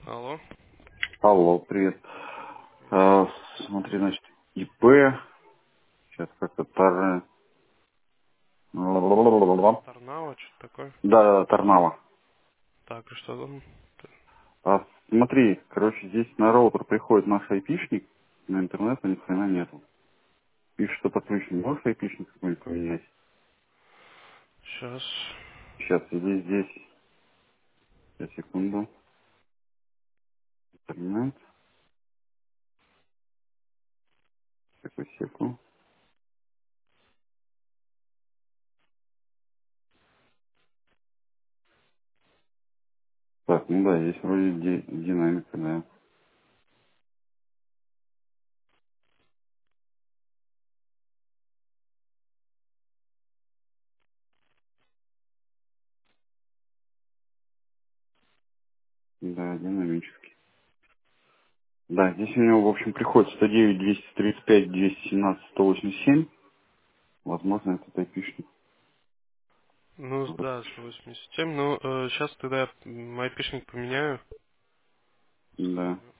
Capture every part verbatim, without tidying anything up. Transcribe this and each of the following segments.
Алло. Алло, привет. Привет. А, смотри, значит, ИП, сейчас как-то Тар... Тарнава, что-то такое. Да, Торнава. Так, и что там? А, смотри, короче, здесь на роутер приходит наш айпишник, на интернет ни хрена нету. Пишет, что подключен. Можешь айпишник какой-нибудь поменять? Сейчас. Сейчас, иди здесь. Сейчас, секунду. Интернет. Секу, секу. Так, ну да, здесь вроде ди- динамика, да. Да, динамический. Да, здесь у него, в общем, приходит сто девять, двести тридцать пять, двести семнадцать, сто восемьдесят семь. Возможно, это айпишник. Ну да, сто восемьдесят семь. Ну, сейчас тогда я м, айпишник поменяю. Да. Скажу.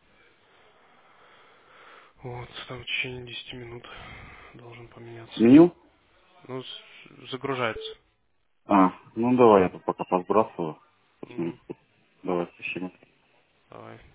Вот, там в течение десяти минут должен поменяться. Сменил? Ну, с- загружается. А, ну давай я тут пока подбрасываю. Посмотрим. Угу. Давай, спасибо. Давай.